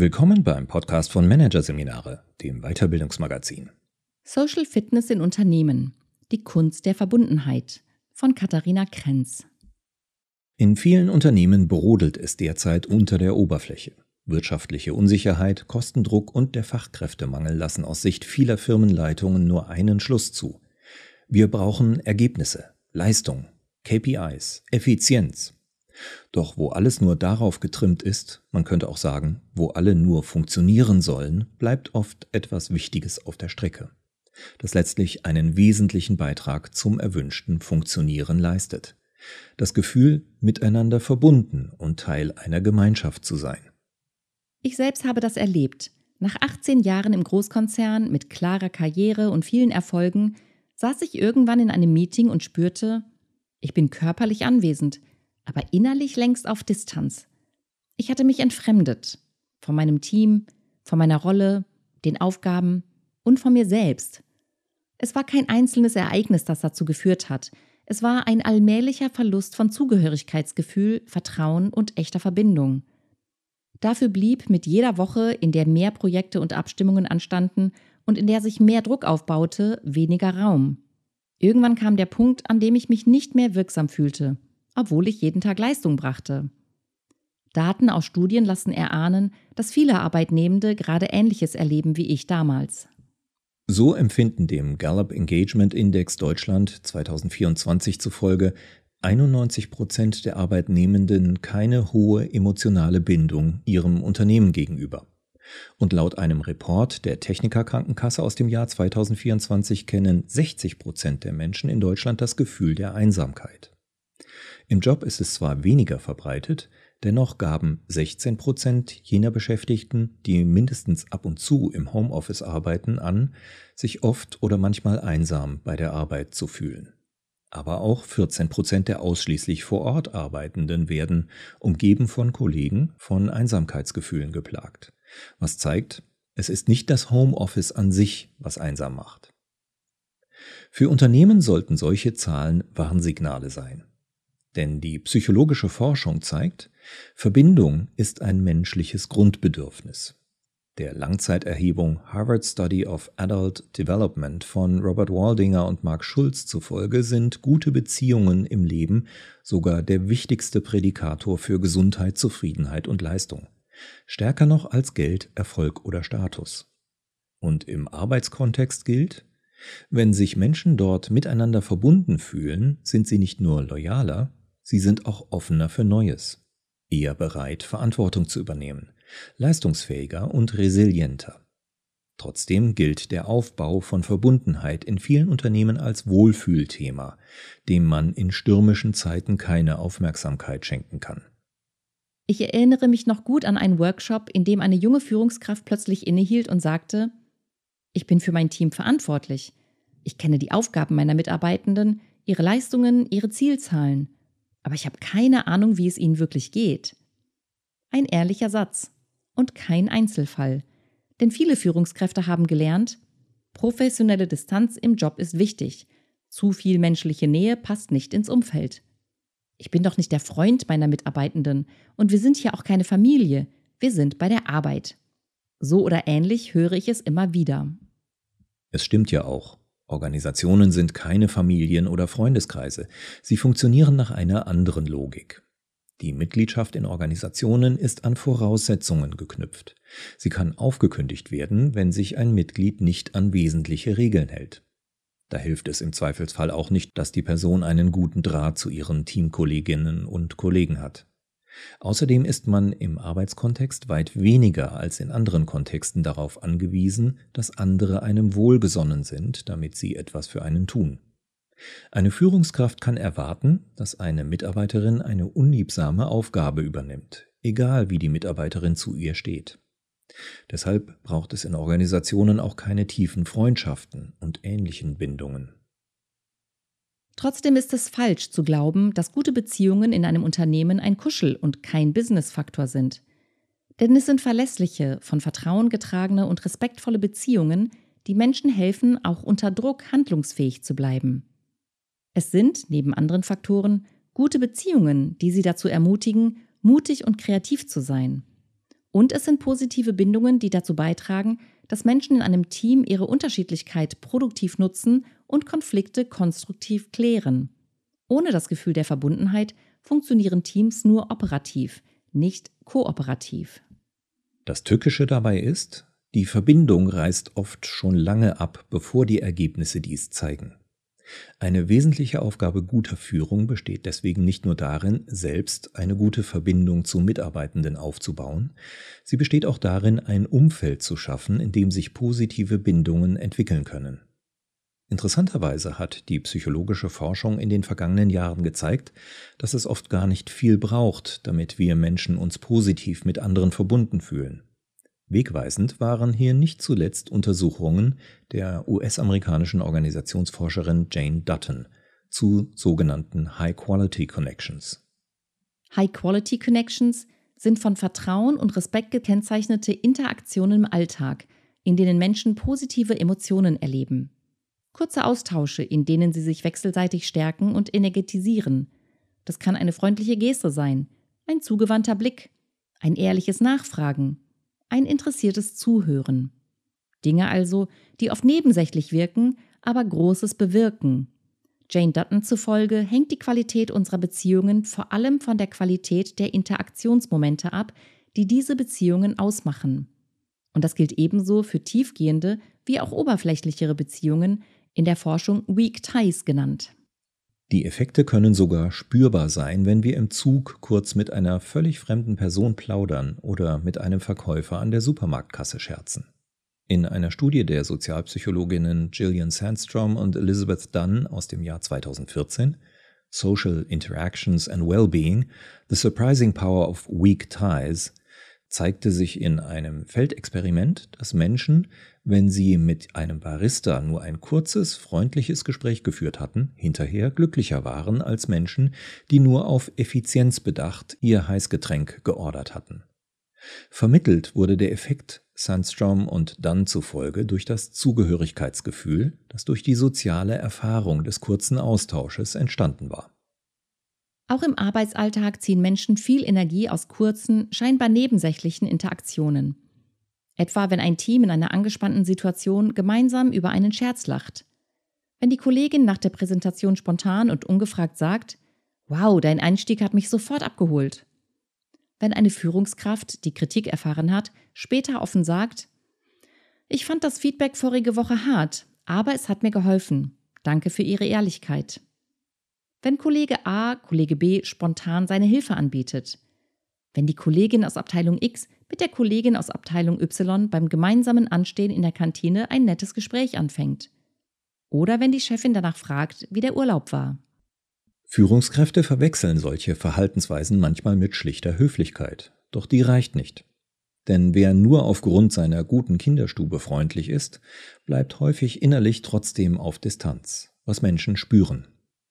Willkommen beim Podcast von Managerseminare, dem Weiterbildungsmagazin. Social Fitness in Unternehmen. Die Kunst der Verbundenheit von Katharina Krenz. In vielen Unternehmen brodelt es derzeit unter der Oberfläche. Wirtschaftliche Unsicherheit, Kostendruck und der Fachkräftemangel lassen aus Sicht vieler Firmenleitungen nur einen Schluss zu. Wir brauchen Ergebnisse, Leistung, KPIs, Effizienz. Doch wo alles nur darauf getrimmt ist, man könnte auch sagen, wo alle nur funktionieren sollen, bleibt oft etwas Wichtiges auf der Strecke, das letztlich einen wesentlichen Beitrag zum erwünschten Funktionieren leistet. Das Gefühl, miteinander verbunden und Teil einer Gemeinschaft zu sein. Ich selbst habe das erlebt. Nach 18 Jahren im Großkonzern mit klarer Karriere und vielen Erfolgen saß ich irgendwann in einem Meeting und spürte, ich bin körperlich anwesend, aber innerlich längst auf Distanz. Ich hatte mich entfremdet. Von meinem Team, von meiner Rolle, den Aufgaben und von mir selbst. Es war kein einzelnes Ereignis, das dazu geführt hat. Es war ein allmählicher Verlust von Zugehörigkeitsgefühl, Vertrauen und echter Verbindung. Dafür blieb mit jeder Woche, in der mehr Projekte und Abstimmungen anstanden und in der sich mehr Druck aufbaute, weniger Raum. Irgendwann kam der Punkt, an dem ich mich nicht mehr wirksam fühlte, obwohl ich jeden Tag Leistung brachte. Daten aus Studien lassen erahnen, dass viele Arbeitnehmende gerade Ähnliches erleben wie ich damals. So empfinden dem Gallup Engagement Index Deutschland 2024 zufolge 91% der Arbeitnehmenden keine hohe emotionale Bindung ihrem Unternehmen gegenüber. Und laut einem Report der Techniker Krankenkasse aus dem Jahr 2024 kennen 60% der Menschen in Deutschland das Gefühl der Einsamkeit. Im Job ist es zwar weniger verbreitet, dennoch gaben 16% jener Beschäftigten, die mindestens ab und zu im Homeoffice arbeiten, an, sich oft oder manchmal einsam bei der Arbeit zu fühlen. Aber auch 14% der ausschließlich vor Ort Arbeitenden werden, umgeben von Kollegen, von Einsamkeitsgefühlen geplagt. Was zeigt, es ist nicht das Homeoffice an sich, was einsam macht. Für Unternehmen sollten solche Zahlen Warnsignale sein. Denn die psychologische Forschung zeigt, Verbindung ist ein menschliches Grundbedürfnis. Der Langzeiterhebung Harvard Study of Adult Development von Robert Waldinger und Mark Schulz zufolge sind gute Beziehungen im Leben sogar der wichtigste Prädikator für Gesundheit, Zufriedenheit und Leistung. Stärker noch als Geld, Erfolg oder Status. Und im Arbeitskontext gilt, wenn sich Menschen dort miteinander verbunden fühlen, sind sie nicht nur loyaler, sie sind auch offener für Neues, eher bereit, Verantwortung zu übernehmen, leistungsfähiger und resilienter. Trotzdem gilt der Aufbau von Verbundenheit in vielen Unternehmen als Wohlfühlthema, dem man in stürmischen Zeiten keine Aufmerksamkeit schenken kann. Ich erinnere mich noch gut an einen Workshop, in dem eine junge Führungskraft plötzlich innehielt und sagte, ich bin für mein Team verantwortlich. Ich kenne die Aufgaben meiner Mitarbeitenden, ihre Leistungen, ihre Zielzahlen. Aber ich habe keine Ahnung, wie es ihnen wirklich geht. Ein ehrlicher Satz und kein Einzelfall. Denn viele Führungskräfte haben gelernt, professionelle Distanz im Job ist wichtig. Zu viel menschliche Nähe passt nicht ins Umfeld. Ich bin doch nicht der Freund meiner Mitarbeitenden und wir sind hier auch keine Familie. Wir sind bei der Arbeit. So oder ähnlich höre ich es immer wieder. Es stimmt ja auch. Organisationen sind keine Familien- oder Freundeskreise. Sie funktionieren nach einer anderen Logik. Die Mitgliedschaft in Organisationen ist an Voraussetzungen geknüpft. Sie kann aufgekündigt werden, wenn sich ein Mitglied nicht an wesentliche Regeln hält. Da hilft es im Zweifelsfall auch nicht, dass die Person einen guten Draht zu ihren Teamkolleginnen und Kollegen hat. Außerdem ist man im Arbeitskontext weit weniger als in anderen Kontexten darauf angewiesen, dass andere einem wohlgesonnen sind, damit sie etwas für einen tun. Eine Führungskraft kann erwarten, dass eine Mitarbeiterin eine unliebsame Aufgabe übernimmt, egal wie die Mitarbeiterin zu ihr steht. Deshalb braucht es in Organisationen auch keine tiefen Freundschaften und ähnlichen Bindungen. Trotzdem ist es falsch zu glauben, dass gute Beziehungen in einem Unternehmen ein Kuschel- und kein Businessfaktor sind. Denn es sind verlässliche, von Vertrauen getragene und respektvolle Beziehungen, die Menschen helfen, auch unter Druck handlungsfähig zu bleiben. Es sind, neben anderen Faktoren, gute Beziehungen, die sie dazu ermutigen, mutig und kreativ zu sein. Und es sind positive Bindungen, die dazu beitragen, dass Menschen in einem Team ihre Unterschiedlichkeit produktiv nutzen und Konflikte konstruktiv klären. Ohne das Gefühl der Verbundenheit funktionieren Teams nur operativ, nicht kooperativ. Das Tückische dabei ist, die Verbindung reißt oft schon lange ab, bevor die Ergebnisse dies zeigen. Eine wesentliche Aufgabe guter Führung besteht deswegen nicht nur darin, selbst eine gute Verbindung zu Mitarbeitenden aufzubauen, sie besteht auch darin, ein Umfeld zu schaffen, in dem sich positive Bindungen entwickeln können. Interessanterweise hat die psychologische Forschung in den vergangenen Jahren gezeigt, dass es oft gar nicht viel braucht, damit wir Menschen uns positiv mit anderen verbunden fühlen. Wegweisend waren hier nicht zuletzt Untersuchungen der US-amerikanischen Organisationsforscherin Jane Dutton zu sogenannten High-Quality Connections. High-Quality Connections sind von Vertrauen und Respekt gekennzeichnete Interaktionen im Alltag, in denen Menschen positive Emotionen erleben. Kurze Austausche, in denen sie sich wechselseitig stärken und energetisieren. Das kann eine freundliche Geste sein, ein zugewandter Blick, ein ehrliches Nachfragen, ein interessiertes Zuhören. Dinge also, die oft nebensächlich wirken, aber Großes bewirken. Jane Dutton zufolge hängt die Qualität unserer Beziehungen vor allem von der Qualität der Interaktionsmomente ab, die diese Beziehungen ausmachen. Und das gilt ebenso für tiefgehende wie auch oberflächlichere Beziehungen, in der Forschung Weak Ties genannt. Die Effekte können sogar spürbar sein, wenn wir im Zug kurz mit einer völlig fremden Person plaudern oder mit einem Verkäufer an der Supermarktkasse scherzen. In einer Studie der Sozialpsychologinnen Gillian Sandstrom und Elizabeth Dunn aus dem Jahr 2014, Social Interactions and Wellbeing, The Surprising Power of Weak Ties, zeigte sich in einem Feldexperiment, dass Menschen, wenn sie mit einem Barista nur ein kurzes, freundliches Gespräch geführt hatten, hinterher glücklicher waren als Menschen, die nur auf Effizienz bedacht ihr Heißgetränk geordert hatten. Vermittelt wurde der Effekt Sandstrom und Dunn zufolge durch das Zugehörigkeitsgefühl, das durch die soziale Erfahrung des kurzen Austausches entstanden war. Auch im Arbeitsalltag ziehen Menschen viel Energie aus kurzen, scheinbar nebensächlichen Interaktionen. Etwa wenn ein Team in einer angespannten Situation gemeinsam über einen Scherz lacht. Wenn die Kollegin nach der Präsentation spontan und ungefragt sagt: „Wow, dein Einstieg hat mich sofort abgeholt." Wenn eine Führungskraft, die Kritik erfahren hat, später offen sagt: „Ich fand das Feedback vorige Woche hart, aber es hat mir geholfen. Danke für Ihre Ehrlichkeit." Wenn Kollege A Kollege B spontan seine Hilfe anbietet. Wenn die Kollegin aus Abteilung X mit der Kollegin aus Abteilung Y beim gemeinsamen Anstehen in der Kantine ein nettes Gespräch anfängt. Oder wenn die Chefin danach fragt, wie der Urlaub war. Führungskräfte verwechseln solche Verhaltensweisen manchmal mit schlichter Höflichkeit. Doch die reicht nicht. Denn wer nur aufgrund seiner guten Kinderstube freundlich ist, bleibt häufig innerlich trotzdem auf Distanz, was Menschen spüren.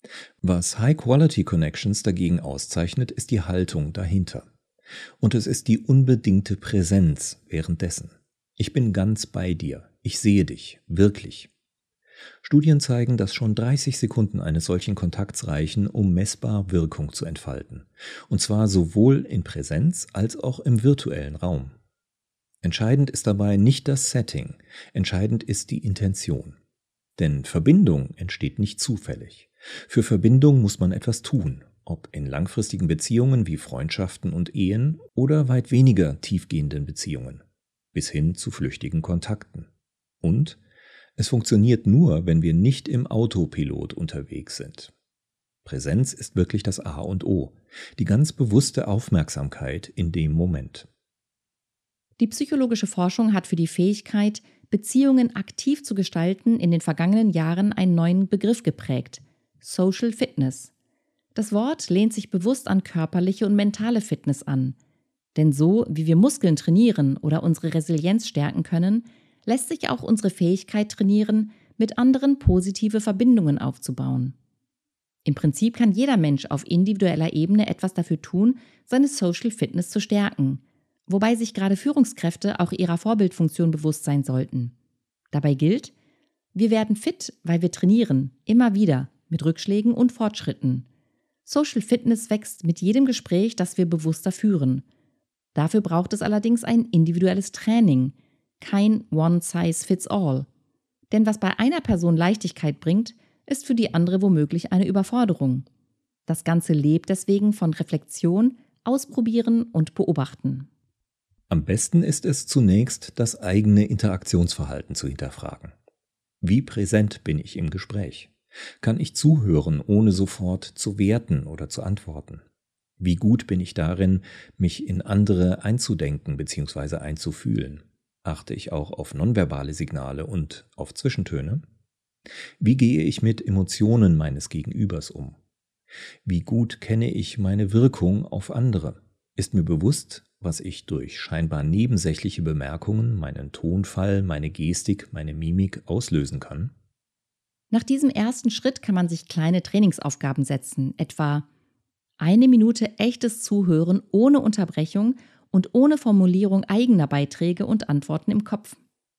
Was High-Quality Connections dagegen auszeichnet, ist die Haltung dahinter. Und es ist die unbedingte Präsenz währenddessen. Ich bin ganz bei dir. Ich sehe dich. Wirklich. Studien zeigen, dass schon 30 Sekunden eines solchen Kontakts reichen, um messbar Wirkung zu entfalten. Und zwar sowohl in Präsenz als auch im virtuellen Raum. Entscheidend ist dabei nicht das Setting, entscheidend ist die Intention. Denn Verbindung entsteht nicht zufällig. Für Verbindung muss man etwas tun, ob in langfristigen Beziehungen wie Freundschaften und Ehen oder weit weniger tiefgehenden Beziehungen, bis hin zu flüchtigen Kontakten. Und es funktioniert nur, wenn wir nicht im Autopilot unterwegs sind. Präsenz ist wirklich das A und O, die ganz bewusste Aufmerksamkeit in dem Moment. Die psychologische Forschung hat für die Fähigkeit, Beziehungen aktiv zu gestalten, in den vergangenen Jahren einen neuen Begriff geprägt: Social Fitness. Das Wort lehnt sich bewusst an körperliche und mentale Fitness an. Denn so, wie wir Muskeln trainieren oder unsere Resilienz stärken können, lässt sich auch unsere Fähigkeit trainieren, mit anderen positive Verbindungen aufzubauen. Im Prinzip kann jeder Mensch auf individueller Ebene etwas dafür tun, seine Social Fitness zu stärken, wobei sich gerade Führungskräfte auch ihrer Vorbildfunktion bewusst sein sollten. Dabei gilt: Wir werden fit, weil wir trainieren, immer wieder, mit Rückschlägen und Fortschritten. Social Fitness wächst mit jedem Gespräch, das wir bewusster führen. Dafür braucht es allerdings ein individuelles Training, kein One-Size-Fits-All. Denn was bei einer Person Leichtigkeit bringt, ist für die andere womöglich eine Überforderung. Das Ganze lebt deswegen von Reflexion, Ausprobieren und Beobachten. Am besten ist es zunächst, das eigene Interaktionsverhalten zu hinterfragen. Wie präsent bin ich im Gespräch? Kann ich zuhören, ohne sofort zu werten oder zu antworten? Wie gut bin ich darin, mich in andere einzudenken bzw. einzufühlen? Achte ich auch auf nonverbale Signale und auf Zwischentöne? Wie gehe ich mit Emotionen meines Gegenübers um? Wie gut kenne ich meine Wirkung auf andere? Ist mir bewusst, was ich durch scheinbar nebensächliche Bemerkungen, meinen Tonfall, meine Gestik, meine Mimik auslösen kann? Nach diesem ersten Schritt kann man sich kleine Trainingsaufgaben setzen, etwa 1 Minute echtes Zuhören ohne Unterbrechung und ohne Formulierung eigener Beiträge und Antworten im Kopf.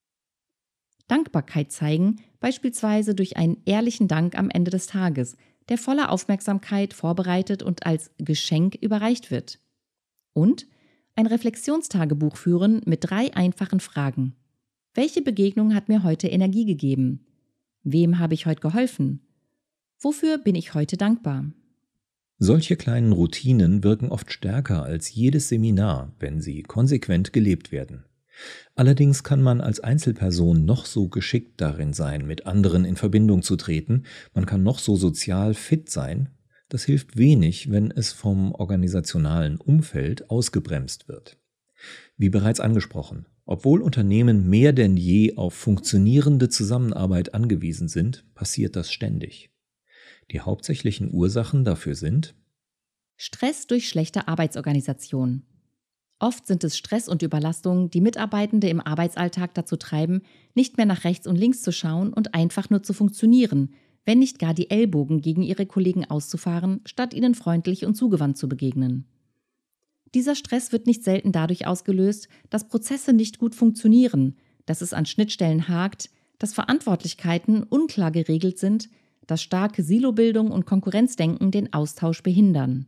Dankbarkeit zeigen, beispielsweise durch einen ehrlichen Dank am Ende des Tages, der voller Aufmerksamkeit vorbereitet und als Geschenk überreicht wird. Und ein Reflexionstagebuch führen mit 3 einfachen Fragen. Welche Begegnung hat mir heute Energie gegeben? Wem habe ich heute geholfen? Wofür bin ich heute dankbar? Solche kleinen Routinen wirken oft stärker als jedes Seminar, wenn sie konsequent gelebt werden. Allerdings kann man als Einzelperson noch so geschickt darin sein, mit anderen in Verbindung zu treten, man kann noch so sozial fit sein, das hilft wenig, wenn es vom organisationalen Umfeld ausgebremst wird. Wie bereits angesprochen, obwohl Unternehmen mehr denn je auf funktionierende Zusammenarbeit angewiesen sind, passiert das ständig. Die hauptsächlichen Ursachen dafür sind Stress durch schlechte Arbeitsorganisation. Oft sind es Stress und Überlastung, die Mitarbeitende im Arbeitsalltag dazu treiben, nicht mehr nach rechts und links zu schauen und einfach nur zu funktionieren, wenn nicht gar die Ellbogen gegen ihre Kollegen auszufahren, statt ihnen freundlich und zugewandt zu begegnen. Dieser Stress wird nicht selten dadurch ausgelöst, dass Prozesse nicht gut funktionieren, dass es an Schnittstellen hakt, dass Verantwortlichkeiten unklar geregelt sind, dass starke Silobildung und Konkurrenzdenken den Austausch behindern.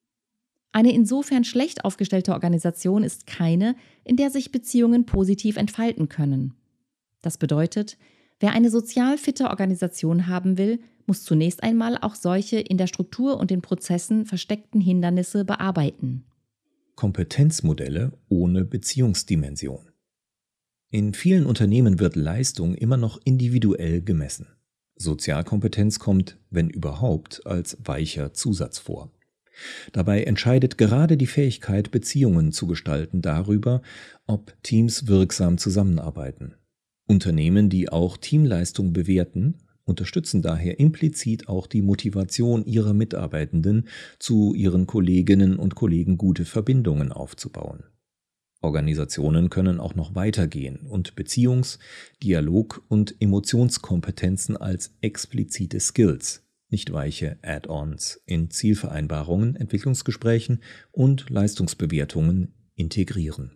Eine insofern schlecht aufgestellte Organisation ist keine, in der sich Beziehungen positiv entfalten können. Das bedeutet, wer eine sozial fitte Organisation haben will, muss zunächst einmal auch solche in der Struktur und den Prozessen versteckten Hindernisse bearbeiten. Kompetenzmodelle ohne Beziehungsdimension. In vielen Unternehmen wird Leistung immer noch individuell gemessen. Sozialkompetenz kommt, wenn überhaupt, als weicher Zusatz vor. Dabei entscheidet gerade die Fähigkeit, Beziehungen zu gestalten, darüber, ob Teams wirksam zusammenarbeiten. Unternehmen, die auch Teamleistung bewerten, unterstützen daher implizit auch die Motivation ihrer Mitarbeitenden, zu ihren Kolleginnen und Kollegen gute Verbindungen aufzubauen. Organisationen können auch noch weitergehen und Beziehungs-, Dialog- und Emotionskompetenzen als explizite Skills, nicht weiche Add-ons, in Zielvereinbarungen, Entwicklungsgesprächen und Leistungsbewertungen integrieren.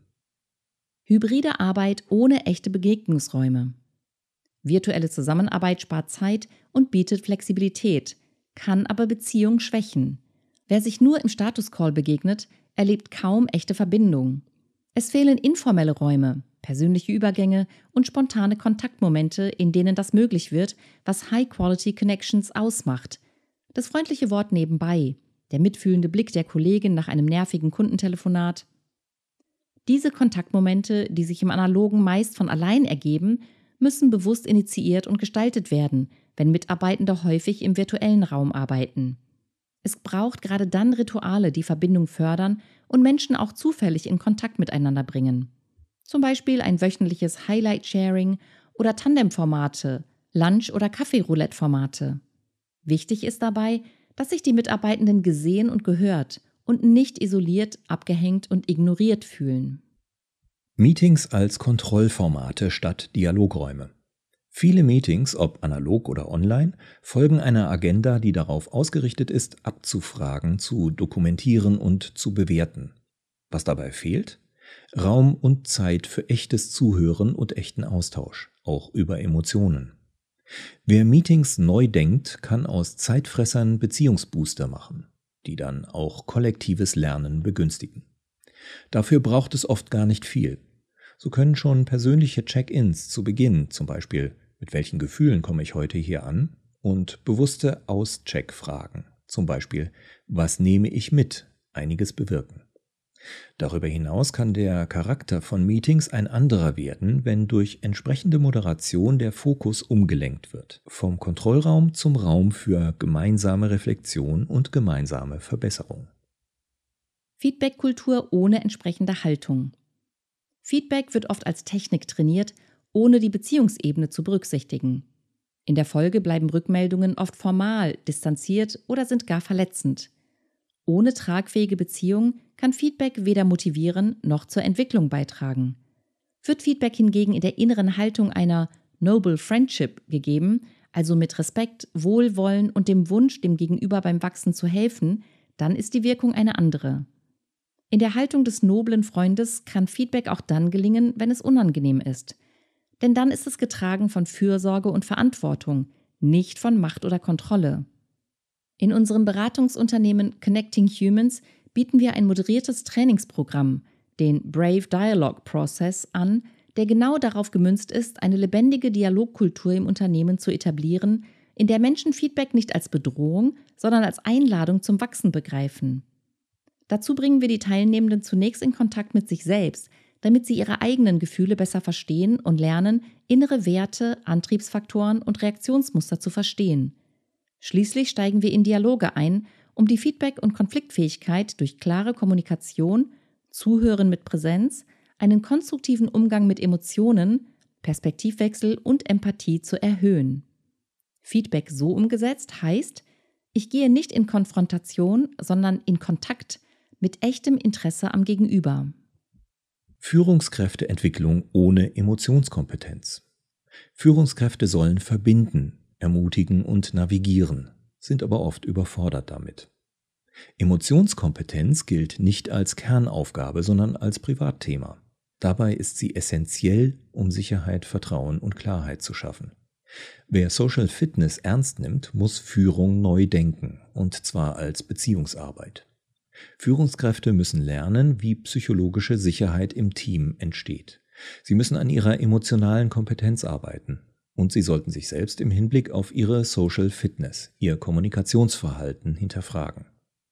Hybride Arbeit ohne echte Begegnungsräume. Virtuelle Zusammenarbeit spart Zeit und bietet Flexibilität, kann aber Beziehungen schwächen. Wer sich nur im Status-Call begegnet, erlebt kaum echte Verbindung. Es fehlen informelle Räume, persönliche Übergänge und spontane Kontaktmomente, in denen das möglich wird, was High-Quality-Connections ausmacht. Das freundliche Wort nebenbei, der mitfühlende Blick der Kollegin nach einem nervigen Kundentelefonat. Diese Kontaktmomente, die sich im Analogen meist von allein ergeben, müssen bewusst initiiert und gestaltet werden, wenn Mitarbeitende häufig im virtuellen Raum arbeiten. Es braucht gerade dann Rituale, die Verbindung fördern und Menschen auch zufällig in Kontakt miteinander bringen. Zum Beispiel ein wöchentliches Highlight-Sharing oder Tandem-Formate, Lunch- oder Kaffee-Roulette-Formate. Wichtig ist dabei, dass sich die Mitarbeitenden gesehen und gehört und nicht isoliert, abgehängt und ignoriert fühlen. Meetings als Kontrollformate statt Dialogräume. Viele Meetings, ob analog oder online, folgen einer Agenda, die darauf ausgerichtet ist, abzufragen, zu dokumentieren und zu bewerten. Was dabei fehlt? Raum und Zeit für echtes Zuhören und echten Austausch, auch über Emotionen. Wer Meetings neu denkt, kann aus Zeitfressern Beziehungsbooster machen, die dann auch kollektives Lernen begünstigen. Dafür braucht es oft gar nicht viel. So können schon persönliche Check-ins zu Beginn, zum Beispiel mit welchen Gefühlen komme ich heute hier an, und bewusste Auscheck-Fragen, zum Beispiel was nehme ich mit, einiges bewirken. Darüber hinaus kann der Charakter von Meetings ein anderer werden, wenn durch entsprechende Moderation der Fokus umgelenkt wird, vom Kontrollraum zum Raum für gemeinsame Reflexion und gemeinsame Verbesserung. Feedback-Kultur ohne entsprechende Haltung. Feedback wird oft als Technik trainiert, ohne die Beziehungsebene zu berücksichtigen. In der Folge bleiben Rückmeldungen oft formal, distanziert oder sind gar verletzend. Ohne tragfähige Beziehung kann Feedback weder motivieren noch zur Entwicklung beitragen. Wird Feedback hingegen in der inneren Haltung einer Noble Friendship gegeben, also mit Respekt, Wohlwollen und dem Wunsch, dem Gegenüber beim Wachsen zu helfen, dann ist die Wirkung eine andere. In der Haltung des noblen Freundes kann Feedback auch dann gelingen, wenn es unangenehm ist. Denn dann ist es getragen von Fürsorge und Verantwortung, nicht von Macht oder Kontrolle. In unserem Beratungsunternehmen Connecting Humans bieten wir ein moderiertes Trainingsprogramm, den Brave Dialogue Process, an, der genau darauf gemünzt ist, eine lebendige Dialogkultur im Unternehmen zu etablieren, in der Menschen Feedback nicht als Bedrohung, sondern als Einladung zum Wachsen begreifen. Dazu bringen wir die Teilnehmenden zunächst in Kontakt mit sich selbst, damit sie ihre eigenen Gefühle besser verstehen und lernen, innere Werte, Antriebsfaktoren und Reaktionsmuster zu verstehen. Schließlich steigen wir in Dialoge ein, um die Feedback- und Konfliktfähigkeit durch klare Kommunikation, Zuhören mit Präsenz, einen konstruktiven Umgang mit Emotionen, Perspektivwechsel und Empathie zu erhöhen. Feedback so umgesetzt heißt, ich gehe nicht in Konfrontation, sondern in Kontakt mit echtem Interesse am Gegenüber. Führungskräfteentwicklung ohne Emotionskompetenz. Führungskräfte sollen verbinden, ermutigen und navigieren, sind aber oft überfordert damit. Emotionskompetenz gilt nicht als Kernaufgabe, sondern als Privatthema. Dabei ist sie essentiell, um Sicherheit, Vertrauen und Klarheit zu schaffen. Wer Social Fitness ernst nimmt, muss Führung neu denken, und zwar als Beziehungsarbeit. Führungskräfte müssen lernen, wie psychologische Sicherheit im Team entsteht. Sie müssen an ihrer emotionalen Kompetenz arbeiten. Und sie sollten sich selbst im Hinblick auf ihre Social Fitness, ihr Kommunikationsverhalten hinterfragen.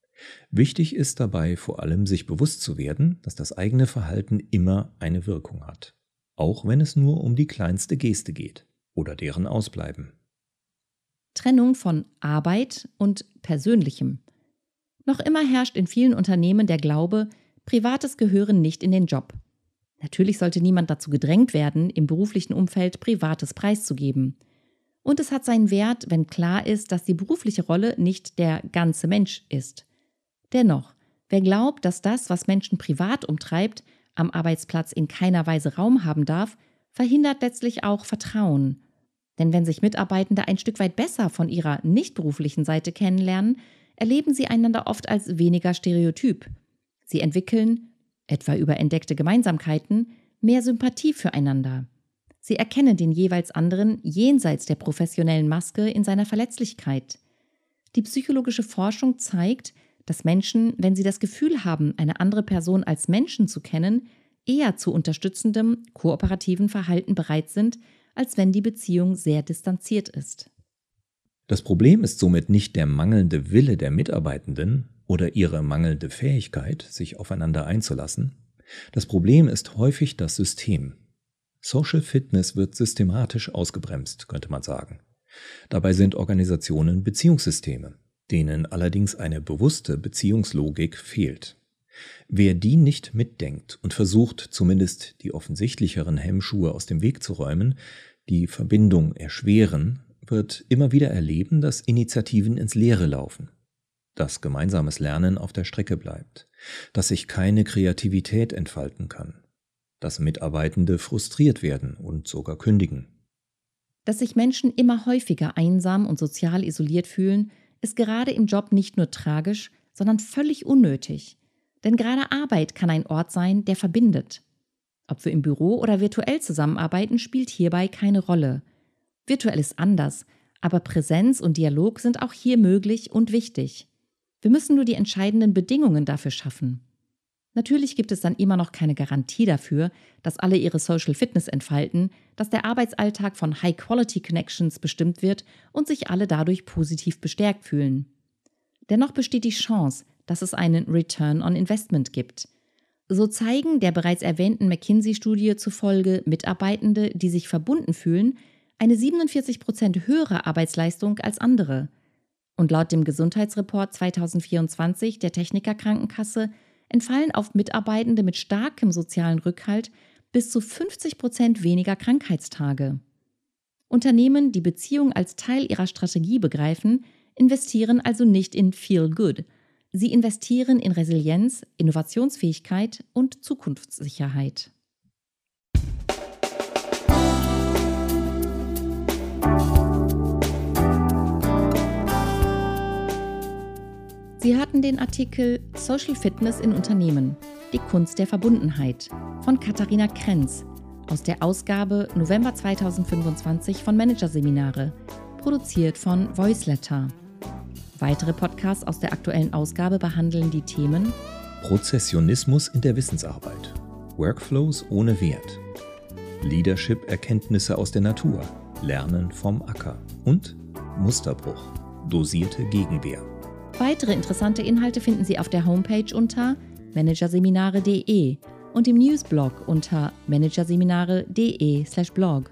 Wichtig ist dabei vor allem, sich bewusst zu werden, dass das eigene Verhalten immer eine Wirkung hat. Auch wenn es nur um die kleinste Geste geht oder deren Ausbleiben. Trennung von Arbeit und Persönlichem. Noch immer herrscht in vielen Unternehmen der Glaube, Privates gehöre nicht in den Job. Natürlich sollte niemand dazu gedrängt werden, im beruflichen Umfeld Privates preiszugeben. Und es hat seinen Wert, wenn klar ist, dass die berufliche Rolle nicht der ganze Mensch ist. Dennoch, wer glaubt, dass das, was Menschen privat umtreibt, am Arbeitsplatz in keiner Weise Raum haben darf, verhindert letztlich auch Vertrauen. Denn wenn sich Mitarbeitende ein Stück weit besser von ihrer nicht beruflichen Seite kennenlernen, erleben sie einander oft als weniger stereotyp. Sie entwickeln, etwa über entdeckte Gemeinsamkeiten, mehr Sympathie füreinander. Sie erkennen den jeweils anderen jenseits der professionellen Maske in seiner Verletzlichkeit. Die psychologische Forschung zeigt, dass Menschen, wenn sie das Gefühl haben, eine andere Person als Menschen zu kennen, eher zu unterstützendem, kooperativen Verhalten bereit sind, als wenn die Beziehung sehr distanziert ist. Das Problem ist somit nicht der mangelnde Wille der Mitarbeitenden oder ihre mangelnde Fähigkeit, sich aufeinander einzulassen. Das Problem ist häufig das System. Social Fitness wird systematisch ausgebremst, könnte man sagen. Dabei sind Organisationen Beziehungssysteme, denen allerdings eine bewusste Beziehungslogik fehlt. Wer die nicht mitdenkt und versucht, zumindest die offensichtlicheren Hemmschuhe aus dem Weg zu räumen, die Verbindung erschweren, wird immer wieder erleben, dass Initiativen ins Leere laufen, dass gemeinsames Lernen auf der Strecke bleibt, dass sich keine Kreativität entfalten kann, dass Mitarbeitende frustriert werden und sogar kündigen. Dass sich Menschen immer häufiger einsam und sozial isoliert fühlen, ist gerade im Job nicht nur tragisch, sondern völlig unnötig. Denn gerade Arbeit kann ein Ort sein, der verbindet. Ob wir im Büro oder virtuell zusammenarbeiten, spielt hierbei keine Rolle. Virtuell ist anders, aber Präsenz und Dialog sind auch hier möglich und wichtig. Wir müssen nur die entscheidenden Bedingungen dafür schaffen. Natürlich gibt es dann immer noch keine Garantie dafür, dass alle ihre Social Fitness entfalten, dass der Arbeitsalltag von High-Quality-Connections bestimmt wird und sich alle dadurch positiv bestärkt fühlen. Dennoch besteht die Chance, dass es einen Return on Investment gibt. So zeigen der bereits erwähnten McKinsey-Studie zufolge Mitarbeitende, die sich verbunden fühlen, eine 47% höhere Arbeitsleistung als andere. Und laut dem Gesundheitsreport 2024 der Techniker Krankenkasse entfallen auf Mitarbeitende mit starkem sozialen Rückhalt bis zu 50% weniger Krankheitstage. Unternehmen, die Beziehung als Teil ihrer Strategie begreifen, investieren also nicht in Feel Good. Sie investieren in Resilienz, Innovationsfähigkeit und Zukunftssicherheit. Sie hatten den Artikel Social Fitness in Unternehmen – Die Kunst der Verbundenheit von Katharina Krenz aus der Ausgabe November 2025 von Managerseminare, produziert von Voiceletter. Weitere Podcasts aus der aktuellen Ausgabe behandeln die Themen Prozessionismus in der Wissensarbeit, Workflows ohne Wert, Leadership-Erkenntnisse aus der Natur, Lernen vom Acker und Musterbruch, dosierte Gegenwehr. Weitere interessante Inhalte finden Sie auf der Homepage unter managerseminare.de und im Newsblog unter managerseminare.de/blog.